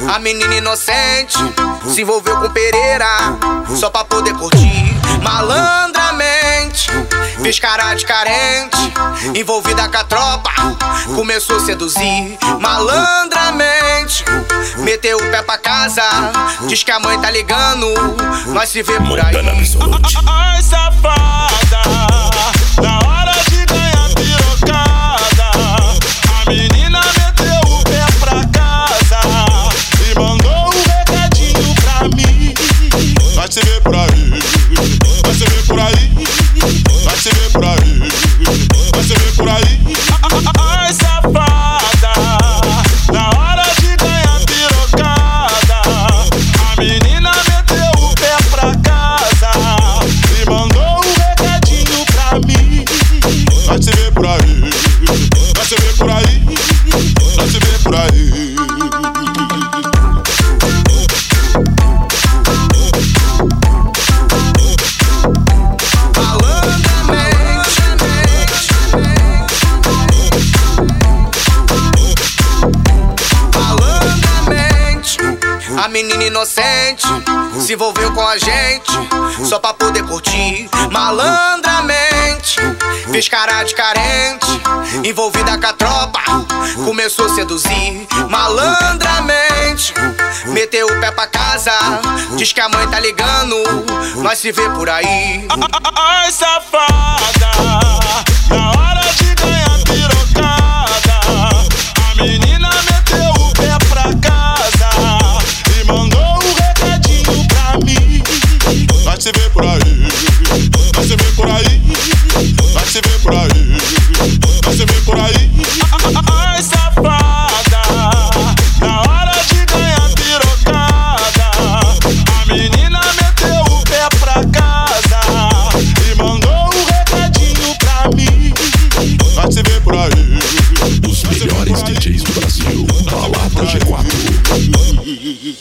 A menina inocente se envolveu com Pereira só pra poder curtir malandramente. Fez cara de carente, envolvida com a tropa, começou a seduzir malandramente. Meteu o pé pra casa, diz que a mãe tá ligando, nós se vê por aí. Ai, safada, na hora de ganhar pirocada, a menina meteu o pé pra casa e mandou um recadinho pra mim. Vai se ver por aí, vai se ver por aí, vai se ver por aí, vai se ver por aí. Ai, safada, na hora de ganhar pirocada, a menina meteu o pé pra casa e mandou um recadinho pra mim. Vai se ver por aí, vai se ver por aí, vai se ver por aí. A menina inocente se envolveu com a gente só pra poder curtir malandramente. Fez cara de carente, envolvida com a tropa, começou a seduzir malandramente. Meteu o pé pra casa, diz que a mãe tá ligando, nós se vê por aí. Ai, safada, na hora de ganhar pirocada, a menina meteu o pé pra casa e mandou um recadinho pra mim. Vai se ver por aí, vai se ver por aí, vai se ver por aí, vai se ver por aí. Ai, safada, na hora de ganhar pirocada, a menina meteu o pé pra casa e mandou um recadinho pra mim. Vai se ver por aí. Os melhores DJs do Brasil, Balada G4.